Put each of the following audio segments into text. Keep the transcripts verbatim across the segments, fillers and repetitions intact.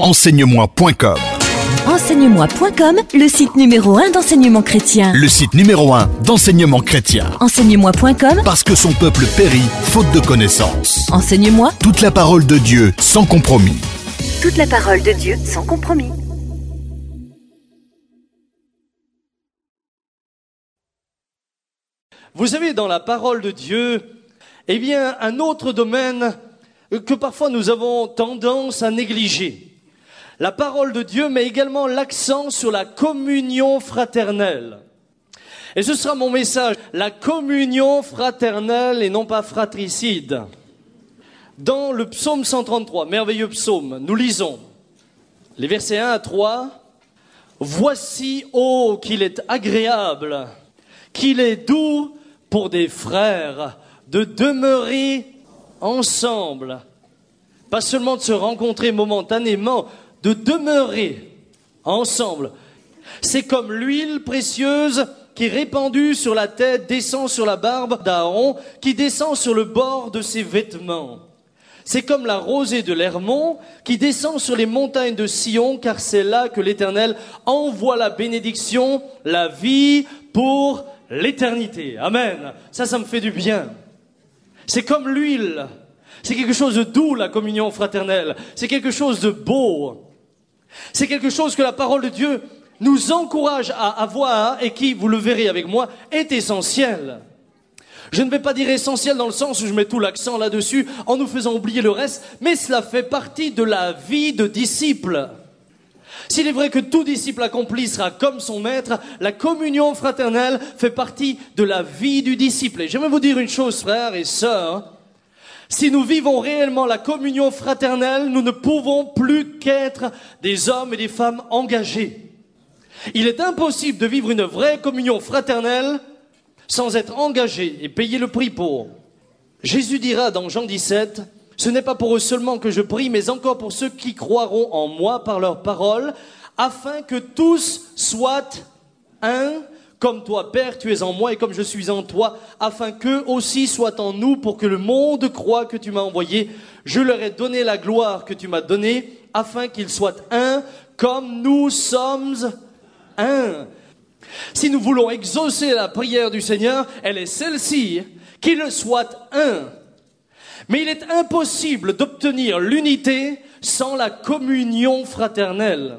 Enseigne-moi point com. Enseigne-moi point com, le site numéro un d'enseignement chrétien. Le site numéro un d'enseignement chrétien. Enseigne-moi point com, Parce que son peuple périt faute de connaissances. Enseigne-moi. Toute la parole de Dieu sans compromis. Toute la parole de Dieu sans compromis. Vous savez, dans la parole de Dieu, eh bien, un autre domaine que parfois nous avons tendance à négliger. La parole de Dieu met également l'accent sur la communion fraternelle. Et ce sera mon message, la communion fraternelle et non pas fratricide. Dans le psaume cent trente-trois, merveilleux psaume, nous lisons les versets un à trois. « Voici, ô, qu'il est agréable, qu'il est doux pour des frères de demeurer ensemble. » Pas seulement de se rencontrer momentanément, de demeurer ensemble. C'est comme l'huile précieuse qui, répandue sur la tête, descend sur la barbe d'Aaron, qui descend sur le bord de ses vêtements. C'est comme la rosée de l'Hermon qui descend sur les montagnes de Sion, car c'est là que l'Éternel envoie la bénédiction, la vie pour l'éternité. Amen. Ça, ça me fait du bien. C'est comme l'huile. C'est quelque chose de doux, la communion fraternelle. C'est quelque chose de beau. C'est quelque chose que la parole de Dieu nous encourage à avoir et qui, vous le verrez avec moi, est essentiel. Je ne vais pas dire essentiel dans le sens où je mets tout l'accent là-dessus en nous faisant oublier le reste, mais cela fait partie de la vie de disciple. S'il est vrai que tout disciple accompli sera comme son maître, la communion fraternelle fait partie de la vie du disciple. Et j'aimerais vous dire une chose, frères et sœurs. Si nous vivons réellement la communion fraternelle, nous ne pouvons plus qu'être des hommes et des femmes engagés. Il est impossible de vivre une vraie communion fraternelle sans être engagé et payer le prix pour. Jésus dira dans Jean dix-sept, « Ce n'est pas pour eux seulement que je prie, mais encore pour ceux qui croiront en moi par leur parole, afin que tous soient un, comme toi, Père, tu es en moi et comme je suis en toi, afin qu'eux aussi soient en nous, pour que le monde croie que tu m'as envoyé. Je leur ai donné la gloire que tu m'as donnée, afin qu'ils soient un, comme nous sommes un. » Si nous voulons exaucer la prière du Seigneur, elle est celle-ci, qu'ils soient un. Mais il est impossible d'obtenir l'unité sans la communion fraternelle.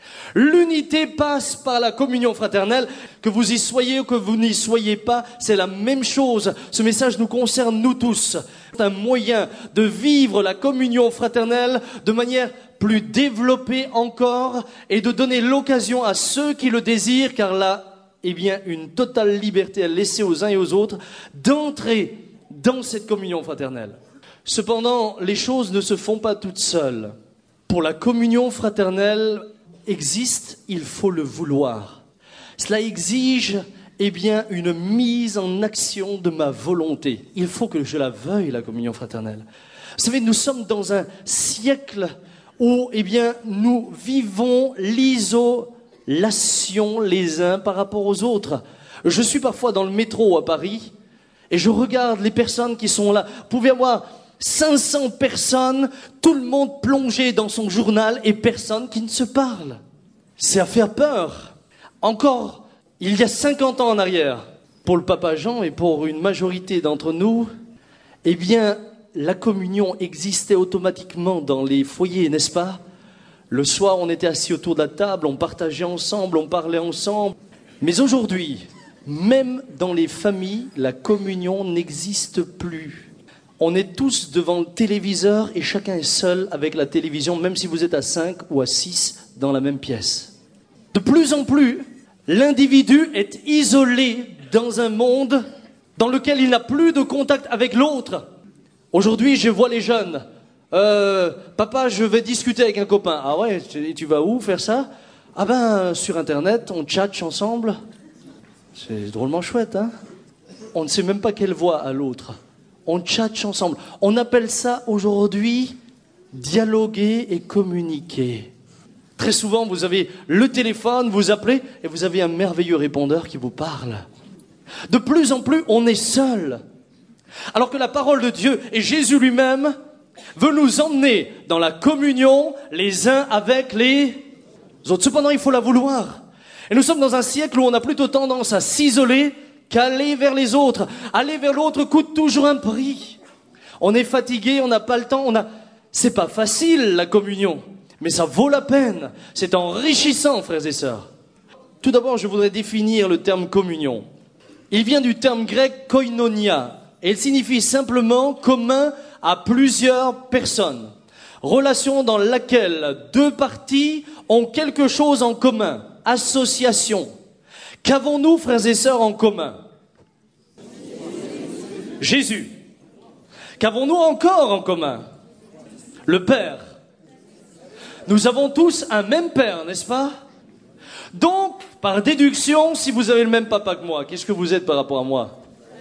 L'unité passe par la communion fraternelle. Que vous y soyez ou que vous n'y soyez pas, c'est la même chose. Ce message nous concerne nous tous. C'est un moyen de vivre la communion fraternelle de manière plus développée encore et de donner l'occasion à ceux qui le désirent, car là, eh bien, une totale liberté à laisser aux uns et aux autres d'entrer dans cette communion fraternelle. Cependant, les choses ne se font pas toutes seules. Pour la communion fraternelle existe, il faut le vouloir. Cela exige, eh bien, une mise en action de ma volonté. Il faut que je la veuille, la communion fraternelle. Vous savez, nous sommes dans un siècle où, eh bien, nous vivons l'isolation les uns par rapport aux autres. Je suis parfois dans le métro à Paris et je regarde les personnes qui sont là. Vous pouvez avoir cinq cents personnes, tout le monde plongé dans son journal et personne qui ne se parle. C'est à faire peur. Encore, il y a cinquante ans en arrière, pour le Papa Jean et pour une majorité d'entre nous, eh bien, la communion existait automatiquement dans les foyers, n'est-ce pas? Le soir, on était assis autour de la table, on partageait ensemble, on parlait ensemble. Mais aujourd'hui, même dans les familles, la communion n'existe plus. On est tous devant le téléviseur et chacun est seul avec la télévision, même si vous êtes à cinq ou à six dans la même pièce. De plus en plus, l'individu est isolé dans un monde dans lequel il n'a plus de contact avec l'autre. Aujourd'hui, je vois les jeunes. Euh, papa, je vais discuter avec un copain. Ah ouais, tu, tu vas où faire ça? Ah ben, sur Internet, on tchatche ensemble. C'est drôlement chouette, hein? On ne sait même pas quelle voix a l'autre. On tchatche ensemble. On appelle ça aujourd'hui dialoguer et communiquer. Très souvent, vous avez le téléphone, vous appelez et vous avez un merveilleux répondeur qui vous parle. De plus en plus, on est seul. Alors que la parole de Dieu et Jésus lui-même veut nous emmener dans la communion les uns avec les autres. Cependant, il faut la vouloir. Et nous sommes dans un siècle où on a plutôt tendance à s'isoler qu'aller vers les autres. Aller vers l'autre coûte toujours un prix. On est fatigué, on n'a pas le temps, on a... C'est pas facile, la communion, mais ça vaut la peine. C'est enrichissant, frères et sœurs. Tout d'abord, je voudrais définir le terme communion. Il vient du terme grec koinonia, et il signifie simplement commun à plusieurs personnes. Relation dans laquelle deux parties ont quelque chose en commun. Association. Qu'avons-nous, frères et sœurs, en commun? Jésus. Qu'avons-nous encore en commun? Le Père. Nous avons tous un même Père, n'est-ce pas? Donc, par déduction, si vous avez le même papa que moi, qu'est-ce que vous êtes par rapport à moi?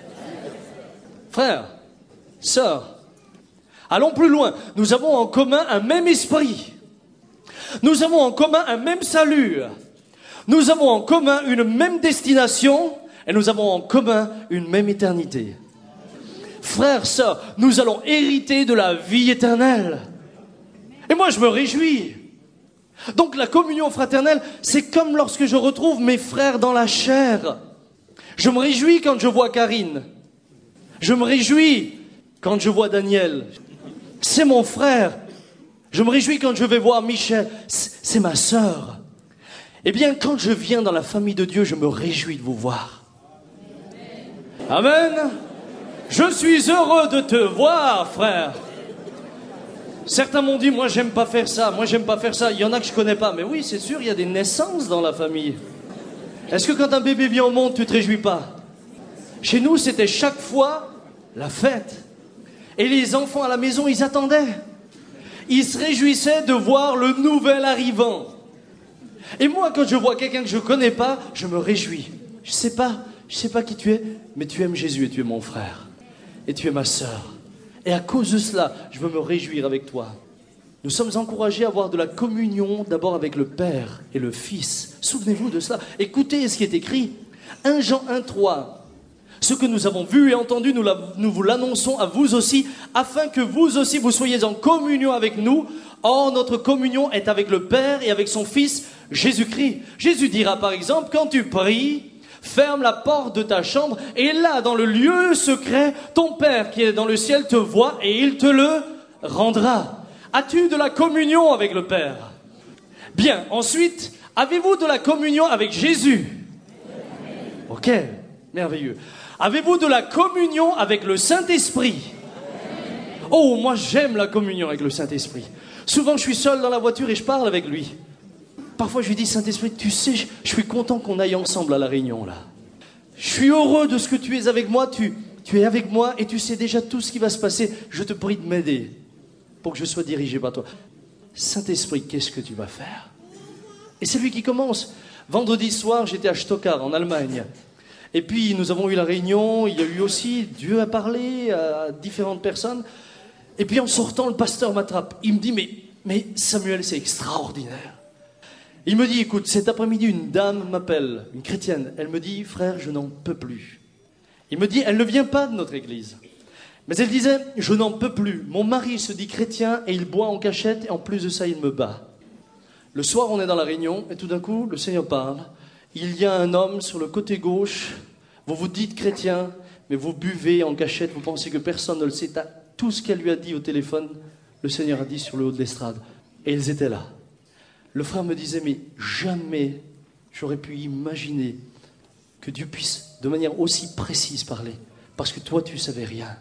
Frère, sœur. Allons plus loin. Nous avons en commun un même esprit. Nous avons en commun un même salut. Nous avons en commun une même destination et nous avons en commun une même éternité. Frères, sœurs, nous allons hériter de la vie éternelle. Et moi, je me réjouis. Donc la communion fraternelle, c'est comme lorsque je retrouve mes frères dans la chair. Je me réjouis quand je vois Karine. Je me réjouis quand je vois Daniel. C'est mon frère. Je me réjouis quand je vais voir Michel. C'est ma sœur. Eh bien, quand je viens dans la famille de Dieu, je me réjouis de vous voir. Amen. Je suis heureux de te voir, frère. Certains m'ont dit, moi j'aime pas faire ça, moi j'aime pas faire ça. Il y en a que je connais pas, mais oui, c'est sûr, il y a des naissances dans la famille. Est-ce que quand un bébé vient au monde, tu te réjouis pas? Chez nous, c'était chaque fois la fête. Et les enfants à la maison, ils attendaient. Ils se réjouissaient de voir le nouvel arrivant. Et moi, quand je vois quelqu'un que je connais pas, je me réjouis. Je sais pas, je sais pas qui tu es, mais tu aimes Jésus et tu es mon frère. Et tu es ma sœur. Et à cause de cela, je veux me réjouir avec toi. Nous sommes encouragés à avoir de la communion d'abord avec le Père et le Fils. Souvenez-vous de cela. Écoutez ce qui est écrit. un Jean un trois. Ce que nous avons vu et entendu, nous, la, nous vous l'annonçons à vous aussi, afin que vous aussi vous soyez en communion avec nous. Or, notre communion est avec le Père et avec son Fils, Jésus-Christ. Jésus dira par exemple, quand tu pries, ferme la porte de ta chambre et là, dans le lieu secret, ton Père qui est dans le ciel te voit et il te le rendra. As-tu de la communion avec le Père? Bien, ensuite, avez-vous de la communion avec Jésus? Ok, merveilleux. Avez-vous de la communion avec le Saint-Esprit? Oh, moi j'aime la communion avec le Saint-Esprit. Souvent je suis seul dans la voiture et je parle avec lui. Parfois je lui dis, Saint-Esprit, tu sais, je, je suis content qu'on aille ensemble à la réunion là. Je suis heureux de ce que tu es avec moi, tu, tu es avec moi et tu sais déjà tout ce qui va se passer. Je te prie de m'aider pour que je sois dirigé par toi. Saint-Esprit, qu'est-ce que tu vas faire? Et c'est lui qui commence. Vendredi soir, j'étais à Stuttgart, en Allemagne. Et puis nous avons eu la réunion, il y a eu aussi, Dieu a parlé à différentes personnes. Et puis en sortant, le pasteur m'attrape. Il me dit, mais, mais Samuel, c'est extraordinaire. Il me dit, écoute, cet après-midi, une dame m'appelle, une chrétienne. Elle me dit, frère, je n'en peux plus. Il me dit, elle ne vient pas de notre église. Mais elle disait, je n'en peux plus. Mon mari se dit chrétien et il boit en cachette et en plus de ça, il me bat. Le soir, on est dans la réunion et tout d'un coup, le Seigneur parle. Il y a un homme sur le côté gauche, vous vous dites chrétien, mais vous buvez en cachette, vous pensez que personne ne le sait. Tout ce qu'elle lui a dit au téléphone, le Seigneur a dit sur le haut de l'estrade. Et ils étaient là. Le frère me disait, mais jamais j'aurais pu imaginer que Dieu puisse de manière aussi précise parler. Parce que toi, tu ne savais rien.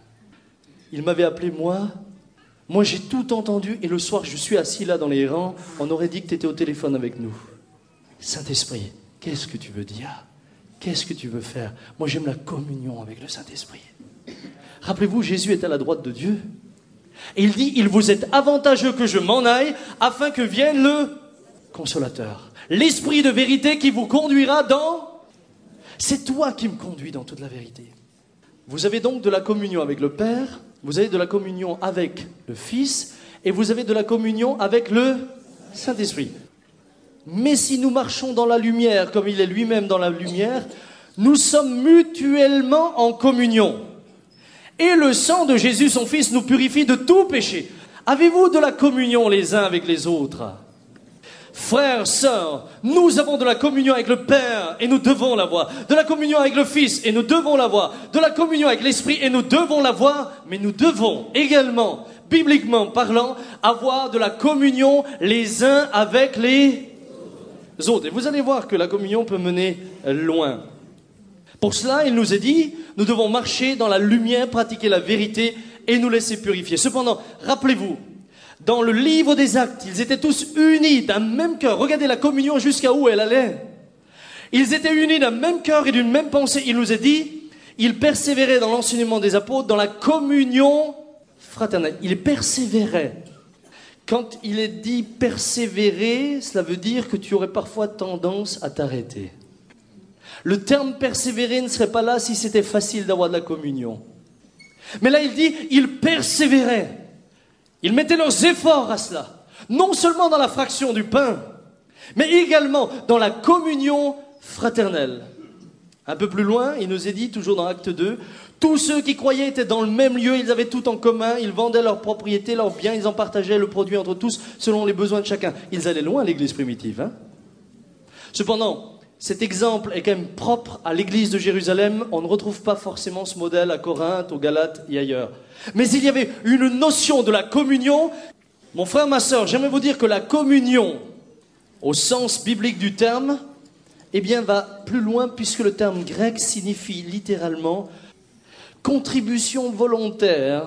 Il m'avait appelé moi, moi j'ai tout entendu et le soir je suis assis là dans les rangs, on aurait dit que tu étais au téléphone avec nous. Saint-Esprit, qu'est-ce que tu veux dire? Qu'est-ce que tu veux faire? Moi j'aime la communion avec le Saint-Esprit. Rappelez-vous, Jésus est à la droite de Dieu. Et il dit, il vous est avantageux que je m'en aille afin que vienne le consolateur. L'esprit de vérité qui vous conduira dans... C'est toi qui me conduis dans toute la vérité. Vous avez donc de la communion avec le Père, vous avez de la communion avec le Fils et vous avez de la communion avec le Saint-Esprit. Mais si nous marchons dans la lumière comme il est lui-même dans la lumière, nous sommes mutuellement en communion. Et le sang de Jésus, son Fils, nous purifie de tout péché. Avez-vous de la communion les uns avec les autres? Frères, sœurs, nous avons de la communion avec le Père et nous devons l'avoir. De la communion avec le Fils et nous devons l'avoir. De la communion avec l'Esprit et nous devons l'avoir. Mais nous devons également, bibliquement parlant, avoir de la communion les uns avec les autres. Et vous allez voir que la communion peut mener loin. Pour cela, il nous est dit, nous devons marcher dans la lumière, pratiquer la vérité et nous laisser purifier. Cependant, rappelez-vous, dans le livre des Actes, ils étaient tous unis d'un même cœur. Regardez la communion jusqu'à où elle allait. Ils étaient unis d'un même cœur et d'une même pensée. Il nous est dit, ils persévéraient dans l'enseignement des apôtres, dans la communion fraternelle. Ils persévéraient. Quand il est dit persévérer, cela veut dire que tu aurais parfois tendance à t'arrêter. Le terme persévérer ne serait pas là si c'était facile d'avoir de la communion. Mais là, il dit, ils persévéraient. Ils mettaient leurs efforts à cela, non seulement dans la fraction du pain, mais également dans la communion fraternelle. Un peu plus loin, il nous est dit, toujours dans Acte deux, tous ceux qui croyaient étaient dans le même lieu, ils avaient tout en commun, ils vendaient leurs propriétés, leurs biens, ils en partageaient le produit entre tous, selon les besoins de chacun. Ils allaient loin, l'église primitive. Hein. Cependant, cet exemple est quand même propre à l'église de Jérusalem. On ne retrouve pas forcément ce modèle à Corinthe, aux Galates et ailleurs. Mais il y avait une notion de la communion. Mon frère, ma sœur, j'aimerais vous dire que la communion, au sens biblique du terme, eh bien, va plus loin puisque le terme grec signifie littéralement contribution volontaire,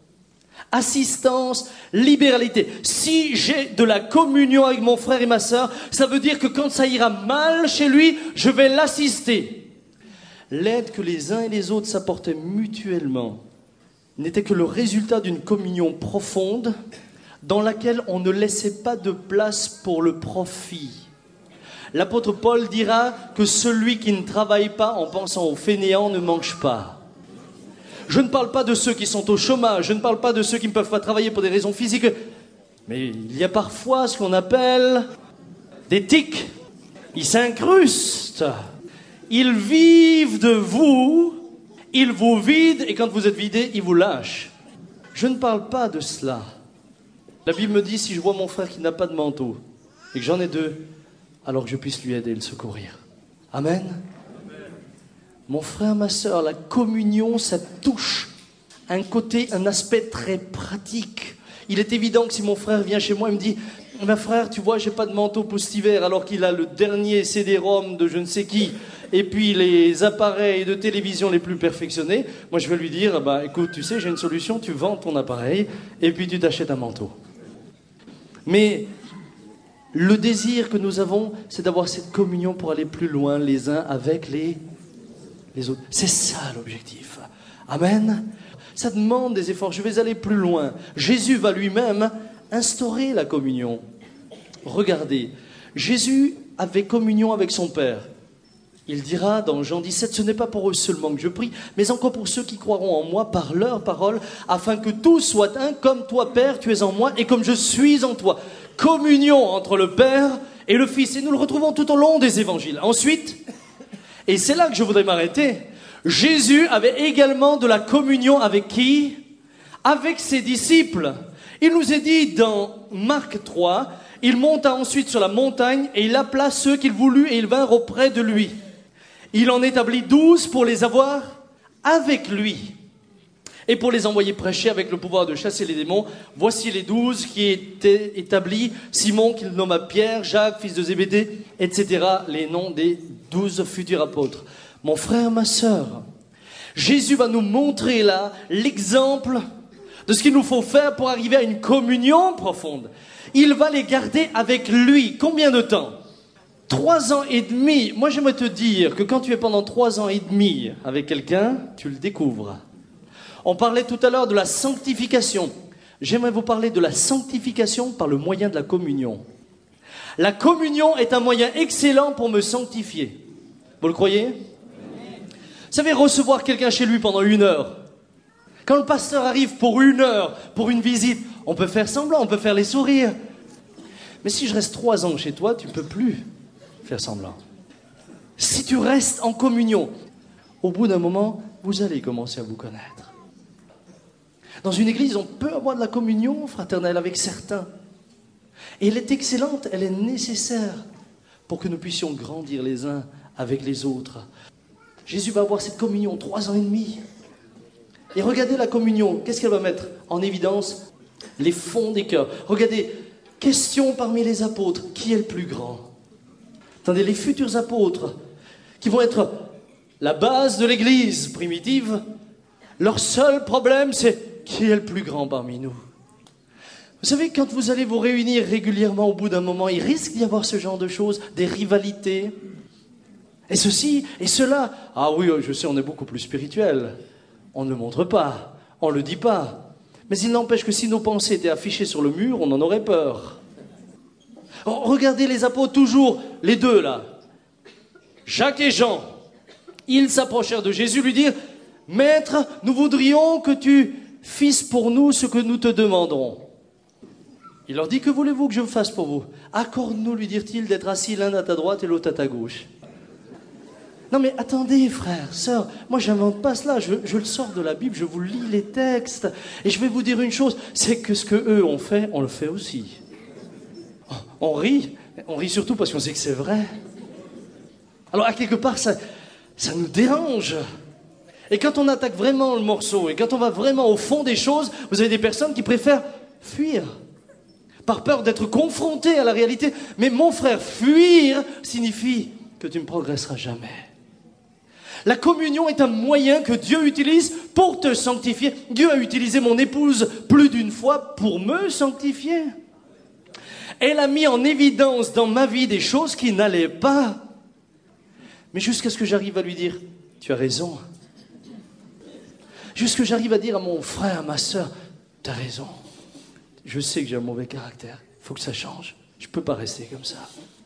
assistance, libéralité. Si j'ai de la communion avec mon frère et ma sœur, ça veut dire que quand ça ira mal chez lui, je vais l'assister. L'aide que les uns et les autres s'apportaient mutuellement n'était que le résultat d'une communion profonde dans laquelle on ne laissait pas de place pour le profit. L'apôtre Paul dira que celui qui ne travaille pas en pensant aux fainéants ne mange pas. Je ne parle pas de ceux qui sont au chômage, je ne parle pas de ceux qui ne peuvent pas travailler pour des raisons physiques, mais il y a parfois ce qu'on appelle des tics. Ils s'incrustent, ils vivent de vous, ils vous vident et quand vous êtes vidé, ils vous lâchent. Je ne parle pas de cela. La Bible me dit, si je vois mon frère qui n'a pas de manteau et que j'en ai deux, alors que je puisse lui aider et le secourir. Amen. Mon frère, ma sœur, la communion, ça touche un côté, un aspect très pratique. Il est évident que si mon frère vient chez moi et me dit « Ma frère, tu vois, j'ai pas de manteau pour cet hiver » alors qu'il a le dernier C D-ROM de je ne sais qui et puis les appareils de télévision les plus perfectionnés, moi je vais lui dire « Bah écoute, tu sais, j'ai une solution, tu vends ton appareil et puis tu t'achètes un manteau. » Mais le désir que nous avons, c'est d'avoir cette communion pour aller plus loin les uns avec les... les autres. C'est ça l'objectif. Amen. Ça demande des efforts. Je vais aller plus loin. Jésus va lui-même instaurer la communion. Regardez, Jésus avait communion avec son Père. Il dira dans Jean dix-sept, ce n'est pas pour eux seulement que je prie, mais encore pour ceux qui croiront en moi par leur parole, afin que tous soient un, comme toi, Père, tu es en moi, et comme je suis en toi. Communion entre le Père et le Fils. Et nous le retrouvons tout au long des évangiles. Ensuite, et c'est là que je voudrais m'arrêter. Jésus avait également de la communion avec qui? Avec ses disciples. Il nous est dit dans Marc trois, il monta ensuite sur la montagne et il appela ceux qu'il voulut et ils vinrent auprès de lui. Il en établit douze pour les avoir avec lui et pour les envoyer prêcher avec le pouvoir de chasser les démons. Voici les douze qui étaient établis, Simon qu'il nomma Pierre, Jacques, fils de Zébédée, et cetera. Les noms des douze futurs apôtres. Mon frère, ma sœur, Jésus va nous montrer là l'exemple de ce qu'il nous faut faire pour arriver à une communion profonde. Il va les garder avec lui. Combien de temps? Trois ans et demi. Moi, j'aimerais te dire que quand tu es pendant trois ans et demi avec quelqu'un, tu le découvres. On parlait tout à l'heure de la sanctification. J'aimerais vous parler de la sanctification par le moyen de la communion. La communion est un moyen excellent pour me sanctifier. Vous le croyez? Vous savez, recevoir quelqu'un chez lui pendant une heure. Quand le pasteur arrive pour une heure, pour une visite, on peut faire semblant, on peut faire les sourires. Mais si je reste trois ans chez toi, tu ne peux plus faire semblant. Si tu restes en communion, au bout d'un moment, vous allez commencer à vous connaître. Dans une église, on peut avoir de la communion fraternelle avec certains. Et elle est excellente, elle est nécessaire pour que nous puissions grandir les uns avec les autres. Jésus va avoir cette communion trois ans et demi. Et regardez la communion, qu'est-ce qu'elle va mettre en évidence? Les fonds des cœurs. Regardez, question parmi les apôtres, qui est le plus grand? Attendez, les futurs apôtres, qui vont être la base de l'église primitive, leur seul problème, c'est qui est le plus grand parmi nous? Vous savez, quand vous allez vous réunir régulièrement, au bout d'un moment, il risque d'y avoir ce genre de choses, des rivalités. Et ceci et cela. Ah oui, je sais, on est beaucoup plus spirituel. On ne le montre pas, on ne le dit pas. Mais il n'empêche que si nos pensées étaient affichées sur le mur, on en aurait peur. Oh, regardez les apôtres, toujours, les deux là. Jacques et Jean, ils s'approchèrent de Jésus, lui dirent: Maître, nous voudrions que tu fisses pour nous ce que nous te demanderons. Il leur dit: Que voulez-vous que je fasse pour vous? Accorde-nous, lui dirent-ils, d'être assis l'un à ta droite et l'autre à ta gauche. Non mais attendez, frères, sœurs, moi j'invente pas cela, je, je le sors de la Bible, je vous lis les textes, et je vais vous dire une chose, c'est que ce que eux ont fait, on le fait aussi. On rit, on rit surtout parce qu'on sait que c'est vrai. Alors à quelque part, ça, ça nous dérange. Et quand on attaque vraiment le morceau, et quand on va vraiment au fond des choses, vous avez des personnes qui préfèrent fuir, par peur d'être confrontés à la réalité. Mais mon frère, fuir signifie que tu ne progresseras jamais. La communion est un moyen que Dieu utilise pour te sanctifier. Dieu a utilisé mon épouse plus d'une fois pour me sanctifier. Elle a mis en évidence dans ma vie des choses qui n'allaient pas. Mais jusqu'à ce que j'arrive à lui dire: tu as raison. Jusqu'à ce que j'arrive à dire à mon frère, à ma soeur: tu as raison. Je sais que j'ai un mauvais caractère. Il faut que ça change. Je ne peux pas rester comme ça.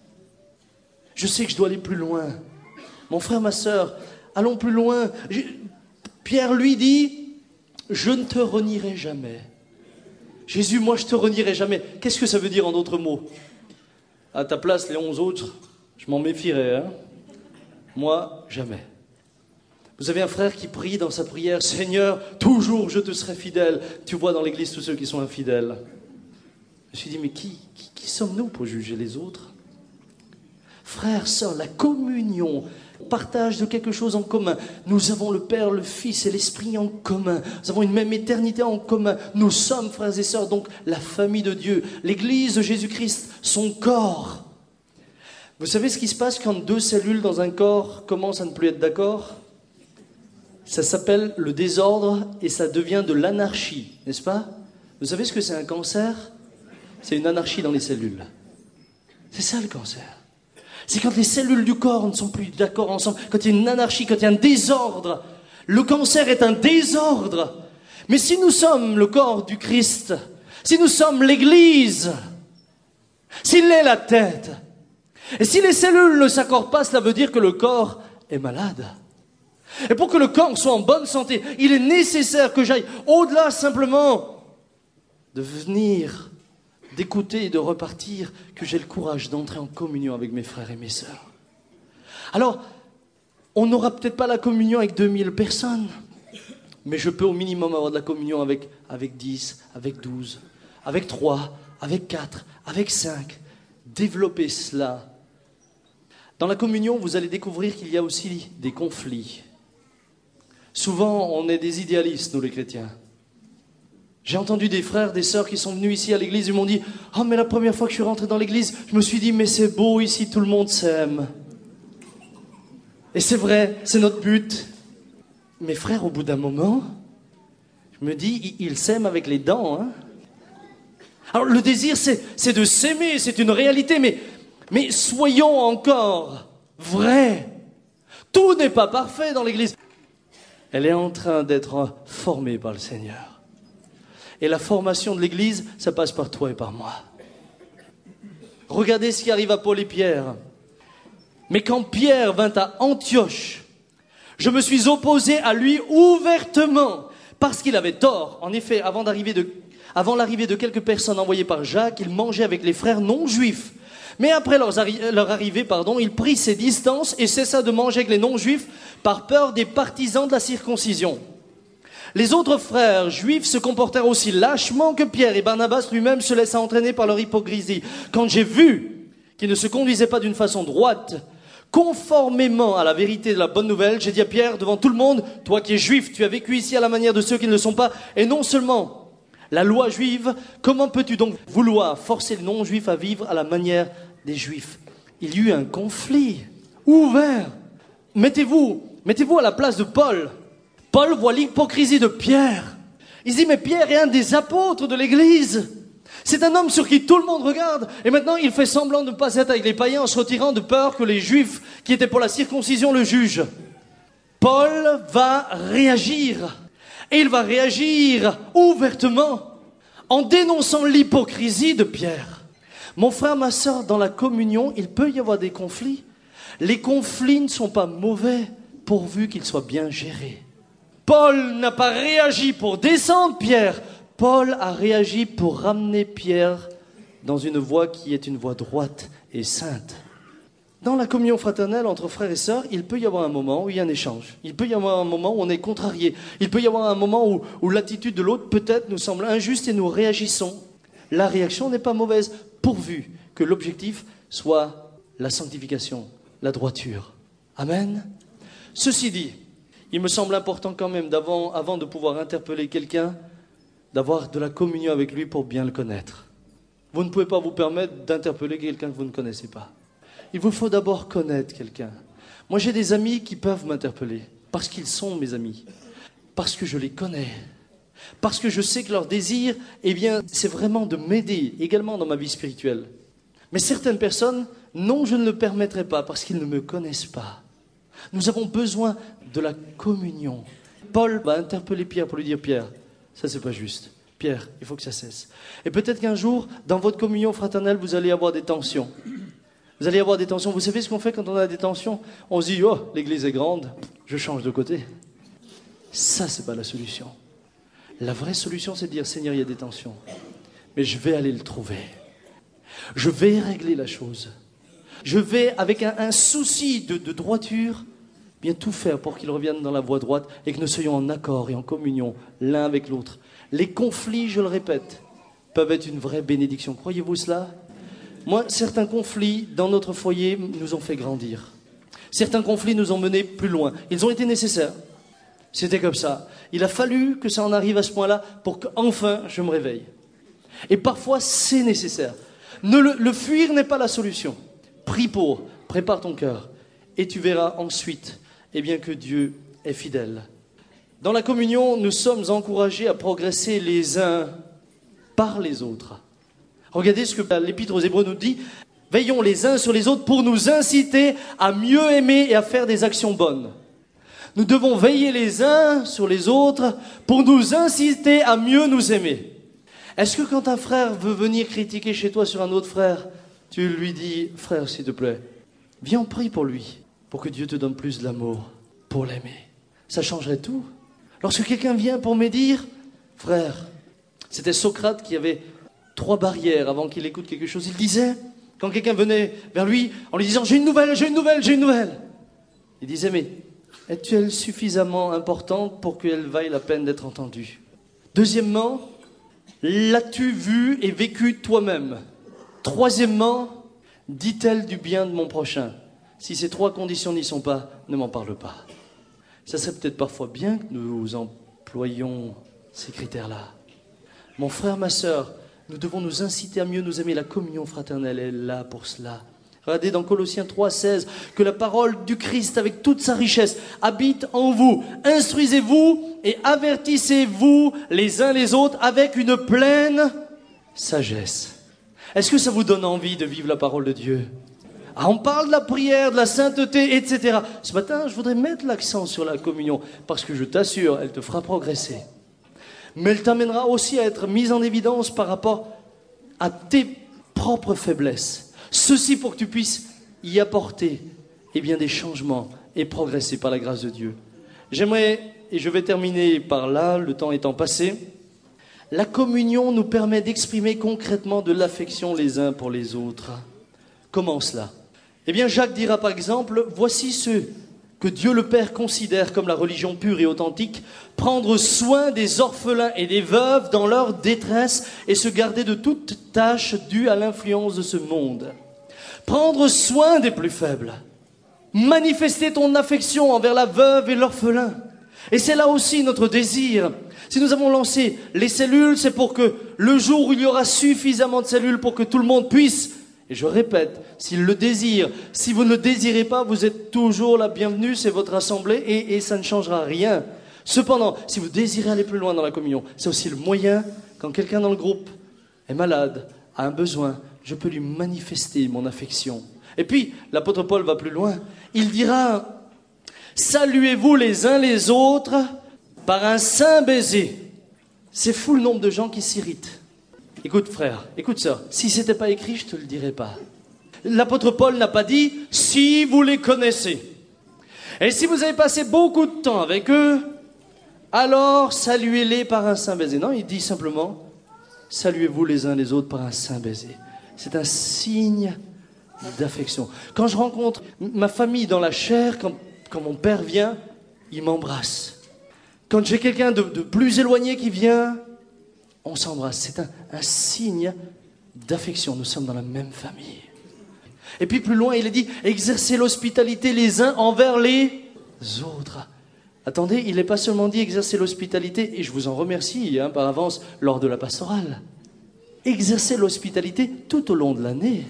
Je sais que je dois aller plus loin. Mon frère, ma soeur, allons plus loin. Je... Pierre lui dit: je ne te renierai jamais. Jésus, moi je te renierai jamais. Qu'est-ce que ça veut dire en d'autres mots? À ta place, les onze autres, je m'en méfierais. Hein? Moi, jamais. Vous avez un frère qui prie dans sa prière: Seigneur, toujours je te serai fidèle. Tu vois dans l'église tous ceux qui sont infidèles. Je me suis dit: mais qui, qui, qui sommes-nous pour juger les autres? Frères, sœurs, la communion, partage de quelque chose en commun. Nous avons le Père, le Fils et l'Esprit en commun. Nous avons une même éternité en commun. Nous sommes, frères et sœurs, donc la famille de Dieu. L'église de Jésus-Christ, son corps. Vous savez ce qui se passe quand deux cellules dans un corps commencent à ne plus être d'accord? Ça s'appelle le désordre et ça devient de l'anarchie, n'est-ce pas? Vous savez ce que c'est un cancer? C'est une anarchie dans les cellules. C'est ça le cancer. C'est quand les cellules du corps ne sont plus d'accord ensemble, quand il y a une anarchie, quand il y a un désordre. Le cancer est un désordre. Mais si nous sommes le corps du Christ, si nous sommes l'Église, s'il est la tête, et si les cellules ne s'accordent pas, cela veut dire que le corps est malade. Et pour que le corps soit en bonne santé, il est nécessaire que j'aille au-delà simplement de venir, d'écouter et de repartir, que j'ai le courage d'entrer en communion avec mes frères et mes sœurs. Alors, on n'aura peut-être pas la communion avec deux mille personnes, mais je peux au minimum avoir de la communion avec, avec dix, avec douze, avec trois, avec quatre, avec cinq. Développer cela. Dans la communion, vous allez découvrir qu'il y a aussi des conflits. Souvent, on est des idéalistes, nous les chrétiens. J'ai entendu des frères, des sœurs qui sont venus ici à l'église, ils m'ont dit: « Oh, mais la première fois que je suis rentré dans l'église, je me suis dit, mais c'est beau ici, tout le monde s'aime. » Et c'est vrai, c'est notre but. Mes frères, au bout d'un moment, je me dis, ils s'aiment avec les dents. Hein. Alors, le désir, c'est, c'est de s'aimer, c'est une réalité, mais, mais soyons encore vrais. Tout n'est pas parfait dans l'église. Elle est en train d'être formée par le Seigneur. Et la formation de l'église, ça passe par toi et par moi. Regardez ce qui arrive à Paul et Pierre. Mais quand Pierre vint à Antioche, je me suis opposé à lui ouvertement, parce qu'il avait tort. En effet, avant d'arriver de, avant l'arrivée de quelques personnes envoyées par Jacques, il mangeait avec les frères non-juifs. Mais après leur, arri- leur arrivée, pardon, il prit ses distances et cessa de manger avec les non-juifs par peur des partisans de la circoncision. Les autres frères juifs se comportèrent aussi lâchement que Pierre, et Barnabas lui-même se laissa entraîner par leur hypocrisie. Quand j'ai vu qu'ils ne se conduisaient pas d'une façon droite, conformément à la vérité de la bonne nouvelle, j'ai dit à Pierre devant tout le monde, toi qui es juif, tu as vécu ici à la manière de ceux qui ne le sont pas, et non seulement la loi juive, comment peux-tu donc vouloir forcer les non-juifs à vivre à la manière des juifs? Il y eut un conflit ouvert. Mettez-vous, mettez-vous à la place de Paul. Paul voit l'hypocrisie de Pierre. Il se dit, mais Pierre est un des apôtres de l'Église. C'est un homme sur qui tout le monde regarde. Et maintenant, il fait semblant de ne pas être avec les païens en se retirant de peur que les Juifs, qui étaient pour la circoncision, le jugent. Paul va réagir. Et il va réagir ouvertement en dénonçant l'hypocrisie de Pierre. Mon frère, ma sœur, dans la communion, il peut y avoir des conflits. Les conflits ne sont pas mauvais pourvu qu'ils soient bien gérés. Paul n'a pas réagi pour descendre Pierre. Paul a réagi pour ramener Pierre dans une voie qui est une voie droite et sainte. Dans la communion fraternelle entre frères et sœurs, il peut y avoir un moment où il y a un échange. Il peut y avoir un moment où on est contrarié. Il peut y avoir un moment où, où l'attitude de l'autre peut-être nous semble injuste et nous réagissons. La réaction n'est pas mauvaise, pourvu que l'objectif soit la sanctification, la droiture. Amen. Ceci dit, il me semble important quand même, d'avant, avant de pouvoir interpeller quelqu'un, d'avoir de la communion avec lui pour bien le connaître. Vous ne pouvez pas vous permettre d'interpeller quelqu'un que vous ne connaissez pas. Il vous faut d'abord connaître quelqu'un. Moi, j'ai des amis qui peuvent m'interpeller parce qu'ils sont mes amis, parce que je les connais, parce que je sais que leur désir, eh bien, c'est vraiment de m'aider également dans ma vie spirituelle. Mais certaines personnes, non, je ne le permettrai pas parce qu'ils ne me connaissent pas. Nous avons besoin de la communion. Paul va interpeller Pierre pour lui dire, Pierre, ça c'est pas juste. Pierre, il faut que ça cesse. Et peut-être qu'un jour, dans votre communion fraternelle, vous allez avoir des tensions. Vous allez avoir des tensions. Vous savez ce qu'on fait quand on a des tensions? On se dit, oh, l'église est grande, je change de côté. Ça, c'est pas la solution. La vraie solution, c'est de dire, Seigneur, il y a des tensions, mais je vais aller le trouver. Je vais régler la chose. Je vais, avec un, un souci de, de droiture, bien tout faire pour qu'il revienne dans la voie droite et que nous soyons en accord et en communion l'un avec l'autre. Les conflits, je le répète, peuvent être une vraie bénédiction. Croyez-vous cela? Moi, certains conflits dans notre foyer nous ont fait grandir. Certains conflits nous ont menés plus loin. Ils ont été nécessaires. C'était comme ça. Il a fallu que ça en arrive à ce point-là pour qu'enfin je me réveille. Et parfois, c'est nécessaire. Ne le, le fuir n'est pas la solution. Prie pour, prépare ton cœur. Et tu verras ensuite, eh bien, que Dieu est fidèle. Dans la communion, nous sommes encouragés à progresser les uns par les autres. Regardez ce que l'Épître aux Hébreux nous dit. Veillons les uns sur les autres pour nous inciter à mieux aimer et à faire des actions bonnes. Nous devons veiller les uns sur les autres pour nous inciter à mieux nous aimer. Est-ce que quand un frère veut venir critiquer chez toi sur un autre frère, tu lui dis, frère, s'il te plaît, viens, on prie pour lui, pour que Dieu te donne plus d'amour pour l'aimer. Ça changerait tout. Lorsque quelqu'un vient pour me dire, frère, c'était Socrate qui avait trois barrières avant qu'il écoute quelque chose. Il disait, quand quelqu'un venait vers lui en lui disant, j'ai une nouvelle, j'ai une nouvelle, j'ai une nouvelle. Il disait, mais est-elle suffisamment importante pour qu'elle vaille la peine d'être entendue? Deuxièmement, l'as-tu vu et vécu toi-même? Troisièmement, dit-elle du bien de mon prochain? Si ces trois conditions n'y sont pas, ne m'en parle pas. Ça serait peut-être parfois bien que nous employions ces critères-là. Mon frère, ma sœur, nous devons nous inciter à mieux nous aimer. La communion fraternelle est là pour cela. Regardez dans Colossiens trois, seize, que la parole du Christ avec toute sa richesse habite en vous. Instruisez-vous et avertissez-vous les uns les autres avec une pleine sagesse. Est-ce que ça vous donne envie de vivre la parole de Dieu? Ah, on parle de la prière, de la sainteté, et cetera. Ce matin, je voudrais mettre l'accent sur la communion parce que je t'assure, elle te fera progresser. Mais elle t'amènera aussi à être mise en évidence par rapport à tes propres faiblesses. Ceci pour que tu puisses y apporter eh bien, des changements et progresser par la grâce de Dieu. J'aimerais, et je vais terminer par là, le temps étant passé, la communion nous permet d'exprimer concrètement de l'affection les uns pour les autres. Comment cela? Eh bien, Jacques dira par exemple, voici ce que Dieu le Père considère comme la religion pure et authentique, prendre soin des orphelins et des veuves dans leur détresse et se garder de toute tâche due à l'influence de ce monde. Prendre soin des plus faibles. Manifester ton affection envers la veuve et l'orphelin. Et c'est là aussi notre désir. Si nous avons lancé les cellules, c'est pour que le jour où il y aura suffisamment de cellules pour que tout le monde puisse, et je répète, s'il le désire, si vous ne le désirez pas, vous êtes toujours la bienvenue, c'est votre assemblée et, et ça ne changera rien. Cependant, si vous désirez aller plus loin dans la communion, c'est aussi le moyen, quand quelqu'un dans le groupe est malade, a un besoin, je peux lui manifester mon affection. Et puis, l'apôtre Paul va plus loin. Il dira, saluez-vous les uns les autres par un saint baiser. C'est fou le nombre de gens qui s'irritent. Écoute frère, écoute sœur, si ce n'était pas écrit, je ne te le dirais pas. L'apôtre Paul n'a pas dit, si vous les connaissez. Et si vous avez passé beaucoup de temps avec eux, alors saluez-les par un saint baiser. Non, il dit simplement, saluez-vous les uns les autres par un saint baiser. C'est un signe d'affection. Quand je rencontre ma famille dans la chair, quand, quand mon père vient, il m'embrasse. Quand j'ai quelqu'un de, de plus éloigné qui vient, on s'embrasse. C'est un, un signe d'affection. Nous sommes dans la même famille. Et puis plus loin, il est dit, exercez l'hospitalité les uns envers les autres. Attendez, il n'est pas seulement dit exercer l'hospitalité, et je vous en remercie hein, par avance lors de la pastorale. Exercer l'hospitalité tout au long de l'année.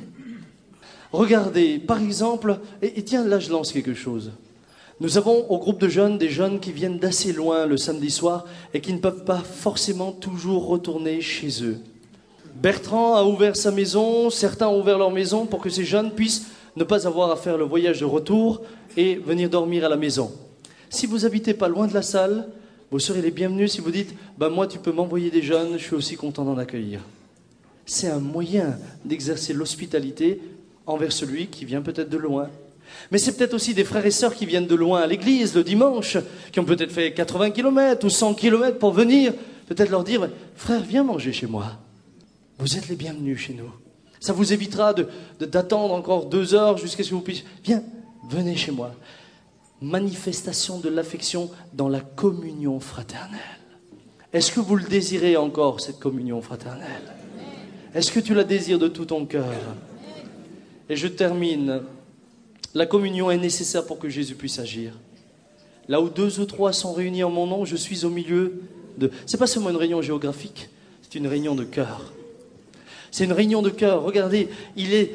Regardez, par exemple, et, et tiens, là je lance quelque chose. Nous avons au groupe de jeunes des jeunes qui viennent d'assez loin le samedi soir et qui ne peuvent pas forcément toujours retourner chez eux. Bertrand a ouvert sa maison, certains ont ouvert leur maison pour que ces jeunes puissent ne pas avoir à faire le voyage de retour et venir dormir à la maison. Si vous habitez pas loin de la salle, vous serez les bienvenus si vous dites bah, « moi tu peux m'envoyer des jeunes, je suis aussi content d'en accueillir ». C'est un moyen d'exercer l'hospitalité envers celui qui vient peut-être de loin. Mais c'est peut-être aussi des frères et sœurs qui viennent de loin à l'église le dimanche, qui ont peut-être fait quatre-vingts kilomètres ou cent kilomètres pour venir, peut-être leur dire « Frère, viens manger chez moi. Vous êtes les bienvenus chez nous. » Ça vous évitera de, de, d'attendre encore deux heures jusqu'à ce que vous puissiez... Viens, venez chez moi. Manifestation de l'affection dans la communion fraternelle. Est-ce que vous le désirez encore, cette communion fraternelle? Est-ce que tu la désires de tout ton cœur? Et je termine... La communion est nécessaire pour que Jésus puisse agir. Là où deux ou trois sont réunis en mon nom, je suis au milieu de... C'est pas seulement une réunion géographique, c'est une réunion de cœur. C'est une réunion de cœur. Regardez, il est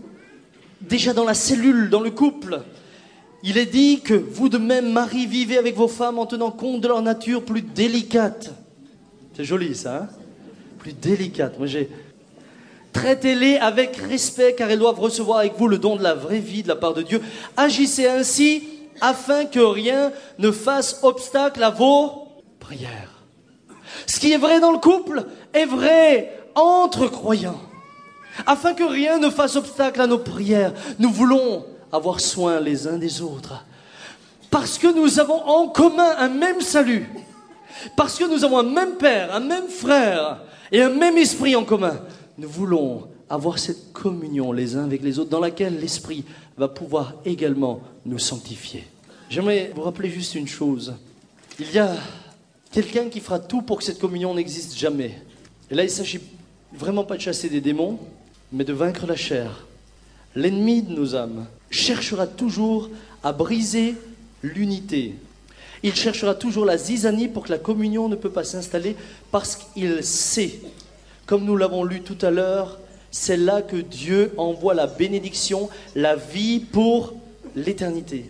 déjà dans la cellule, dans le couple. Il est dit que vous de même, Marie, vivez avec vos femmes en tenant compte de leur nature plus délicate. C'est joli ça, hein? Plus délicate. Moi j'ai... Traitez-les avec respect car elles doivent recevoir avec vous le don de la vraie vie de la part de Dieu. Agissez ainsi afin que rien ne fasse obstacle à vos prières. Ce qui est vrai dans le couple est vrai entre croyants. Afin que rien ne fasse obstacle à nos prières, nous voulons avoir soin les uns des autres. Parce que nous avons en commun un même salut. Parce que nous avons un même Père, un même frère et un même esprit en commun. Nous voulons avoir cette communion les uns avec les autres dans laquelle l'Esprit va pouvoir également nous sanctifier. J'aimerais vous rappeler juste une chose. Il y a quelqu'un qui fera tout pour que cette communion n'existe jamais. Et là, il ne s'agit vraiment pas de chasser des démons, mais de vaincre la chair. L'ennemi de nos âmes cherchera toujours à briser l'unité. Il cherchera toujours la zizanie pour que la communion ne peut pas s'installer parce qu'il sait... Comme nous l'avons lu tout à l'heure, c'est là que Dieu envoie la bénédiction, la vie pour l'éternité.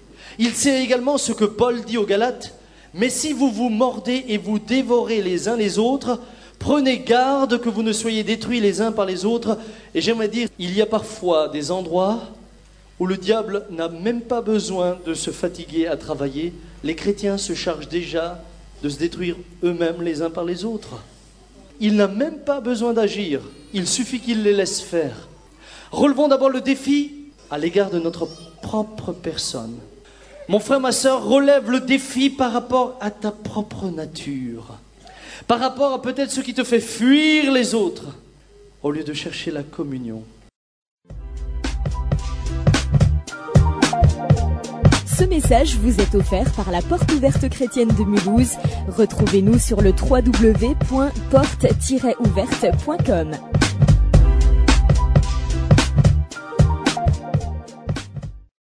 Il sait également ce que Paul dit aux Galates, « Mais si vous vous mordez et vous dévorez les uns les autres, prenez garde que vous ne soyez détruits les uns par les autres. » Et j'aimerais dire, il y a parfois des endroits où le diable n'a même pas besoin de se fatiguer à travailler. Les chrétiens se chargent déjà de se détruire eux-mêmes les uns par les autres. Il n'a même pas besoin d'agir, il suffit qu'il les laisse faire. Relevons d'abord le défi à l'égard de notre propre personne. Mon frère, ma sœur, relève le défi par rapport à ta propre nature, par rapport à peut-être ce qui te fait fuir les autres, au lieu de chercher la communion. Ce message vous est offert par la Porte Ouverte Chrétienne de Mulhouse. Retrouvez-nous sur le w w w point porte tiret ouverte point com.